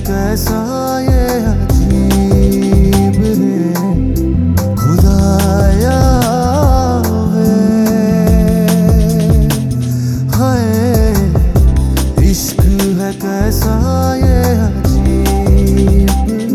कैसा ये अजीब है खुदाया वे, हाय इश्क है कैसा ये अजीब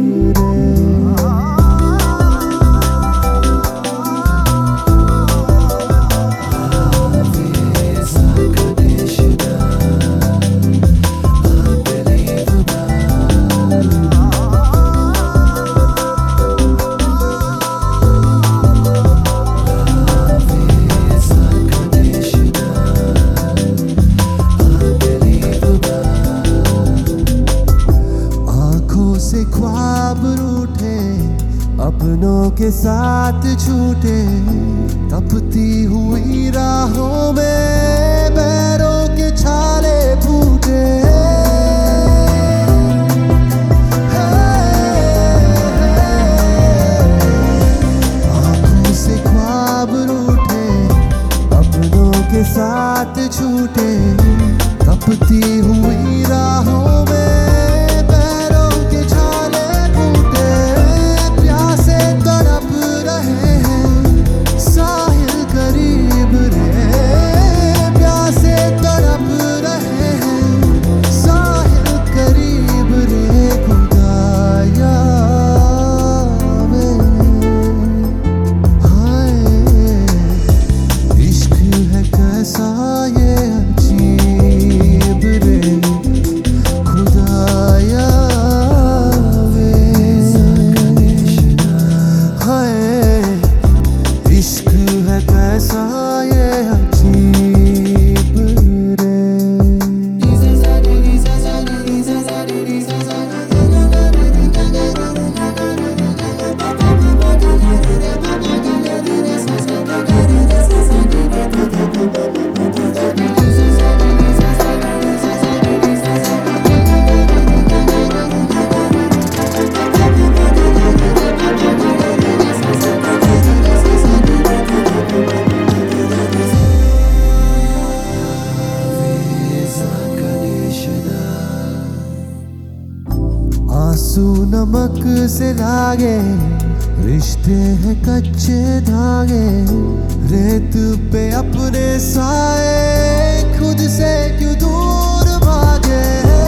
से ख्वाब रूठे अपनों के साथ छूटे, तपती हुई राहों में पैरों के छाले फूटे। आंखों से ख्वाब रूठे अपनों के साथ छूटे, तपती हुई राहों में आंसू नमक से लागे, रिश्ते हैं कच्चे धागे, रेत पे अपने साए खुद से क्यों दूर भागे।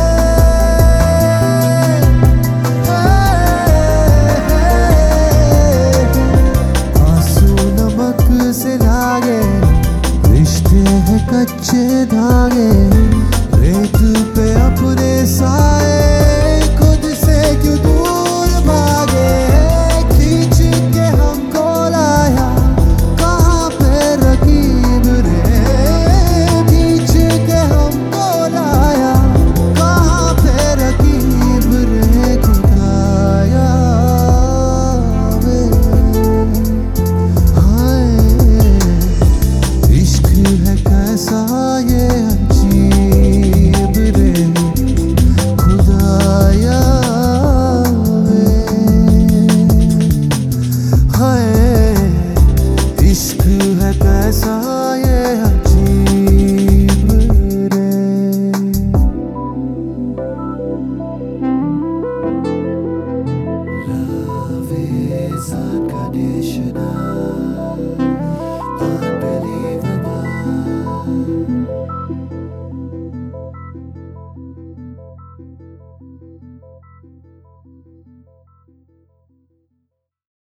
आंसू नमक से लागे, रिश्ते हैं कच्चे धागे, रेत पे अपने साए क्यों दूर भागे। खींच के हमको लाया कहाँ पे रकीब रे, खींच के हमको लाया कहाँ पे रकीब रे खुदाया वे, हाय इश्क है कैसा ये अजीब रे खुदाया, इश्क है कैसा ये अजीब रे। Love is unconditional.